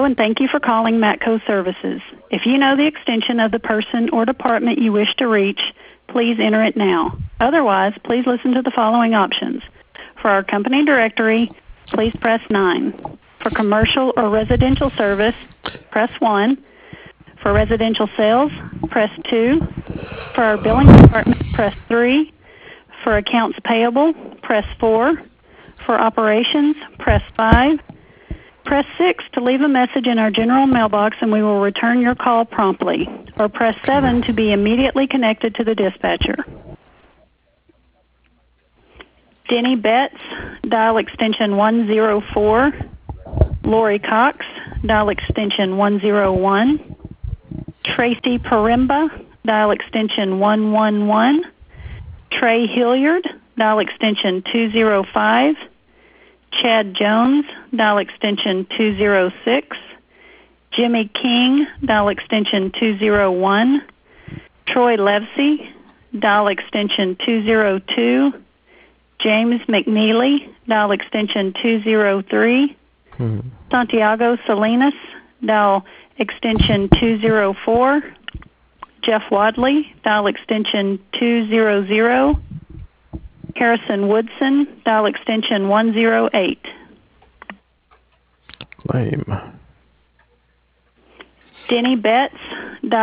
Hello, and thank you for calling Matco Services. If you know the extension of the person or department you wish to reach, please enter it now. Otherwise, please listen to the following options. For our company directory, please press 9. For commercial or residential service, press 1. For residential sales, press 2. For our billing department, press 3. For accounts payable, press 4. For operations, press 5. Press 6 to leave a message in our general mailbox and we will return your call promptly. Or press 7 to be immediately connected to the dispatcher. Denny Betts, dial extension 104. Lori Cox, dial extension 101. Tracy Parimba, dial extension 111. Trey Hilliard, dial extension 205. Chad Jones, dial extension 206. Jimmy King, dial extension 201. Troy Levesey, dial extension 202. James McNeely, dial extension 203. Santiago Salinas, dial extension 204. Jeff Wadley, dial extension 200. Harrison Woodson, dial extension 108. Lame. Denny Betts, dial